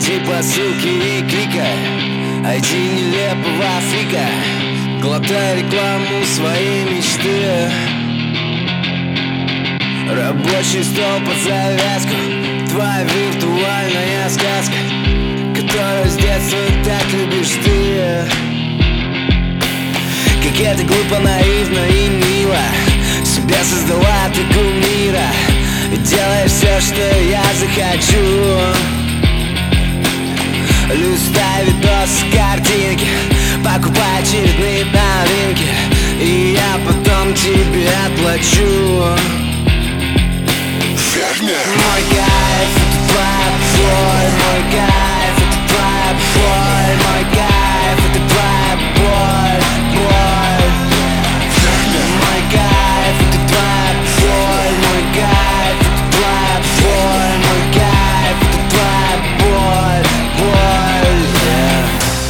типа ссылки и клика, ID нелепого фрика, глотай рекламу своей мечты. Рабочий стол под завязку, твоя виртуальная сказка, которую с детства так любишь ты. Как это глупо, наивно и мило, себя создала ты кумира, и делаешь все, что я захочу. Листай видос, картинки, покупай очередные новинки, и я потом тебе отплачу. Мой кайф — это твоя боль, мой кайф — это твоя боль, мой кайф — это твоя боль, боль. Мой кайф — это твоя боль, мой кайф — это твоя боль, мой кайф — это твоя боль, боль, yeah.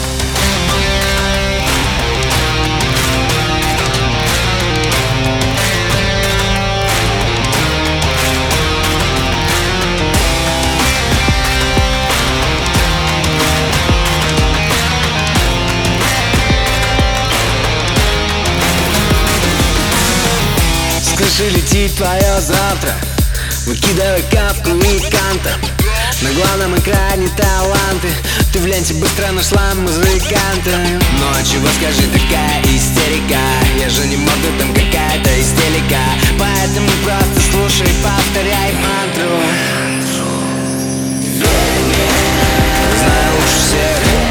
Слыши, летит твое завтра, выкидывай Кавку и Канта. На главном экране таланты, ты в ленте быстро нашла музыканта. Ночью скажи, такая истерика, я же не мог, да там какая-то истерика. Поэтому просто слушай, повторяй мантру. Знаю лучше всех.